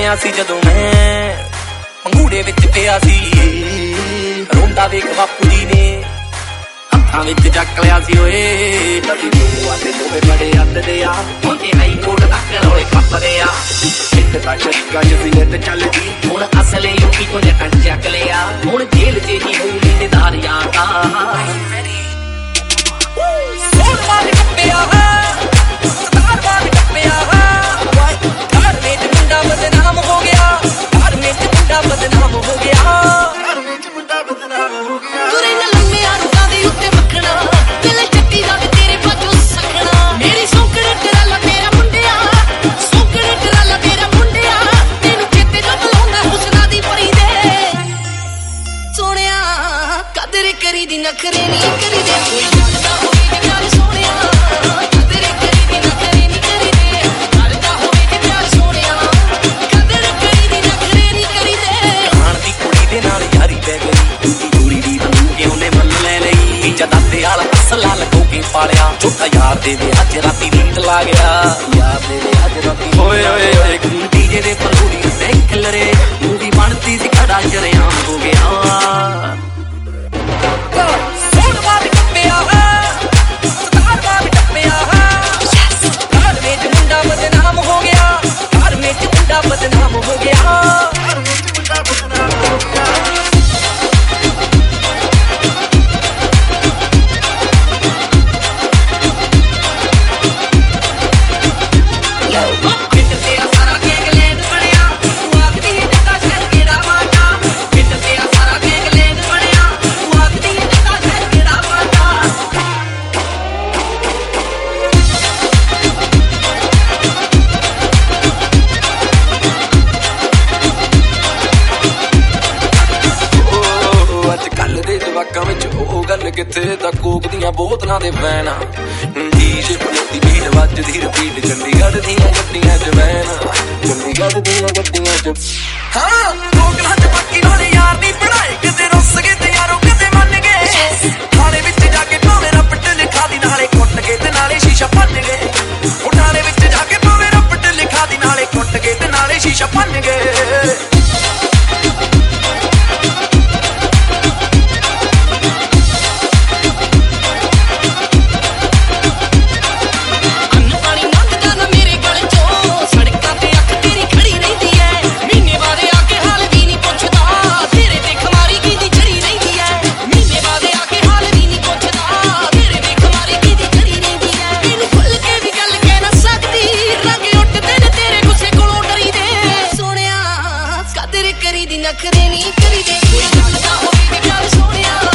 जम्मिया सी जदों मैं पंगूड़े विच पिया सी रोंदा वेख बापू जी ने हत्थां विच चक लिया सी ओए बड़ी दूआ ते दोवे बड़े अद्ददे आ हुणे हाई कोर्ट तक रोले पपदे आ इक दा शक्का जिले ते चलदी हुण असले यूपी तो जटन चक लिया हुण जेल च ही होई लेनेदारियां दा सोन वाले टप्पिया सरदार वाले टप्पिया घर में मुंडा बदनाम हो गया घर में मुंडा बदनाम हो गया घर में मुंडा बदनाम हो गया तुरे न लम्मे आरुदा दे उत्ते मखना दिल जट्टी दा तेरे बाजू सकना मेरी सौकड़े टराला तेरा मुंडिया सौकड़े टराला तेरा मुंडिया तेनू चेते जब लाउंदा हुसना दी परी दे सोहणिया कदर करी दी नखरे नहीं करी दे कोई जानदा होवे ते प्यार सोहणिया कदर करी दी नखरे नहीं करी दे करदा होवे ते प्यार सोहणिया कदर करी दी नखरे नहीं करी दे खान दी कुड़ी दे नाल यारी पै गई कुड़ी दी तू क्यों ने मन ले लई जदा ते आला असला लगो के पालिया झूठा यार दे अज राती नींद ला गया यार दे अज राती ओए ओए ओए डीजे दे पंगूड़ी ते खिलरे मूवी बनती सी खड़ा जरियाम हो गया सोन वाली टप्पिया सरदार वाली टप्पिया घर में मुंडा बदनाम हो गया घर में मुंडा बदनाम हो गया घर में मुंडा बदनाम हो गया किथे दा कोक दियां बोतलां दे वैना डीजे पलती भीड़ वजदी रिपीट चंडीगढ़ दियां गड्डियां च वैना चंडीगढ़ दियां गड्डियां च हां कोकलां च पक्की वाले यार दी पढ़ाई किते रुस गए ते यारो किते मन गए थाने विच जाके भावें रपट लिखा दी नाले कुट के ते नाले शीशा भन गए ओ थाने विच जाके भावें रपट लिखा दी नाले कुट के ते नाले शीशा भन गए नखरे नहीं करी दे कोई जानदा होवे ते प्यार सोहणिया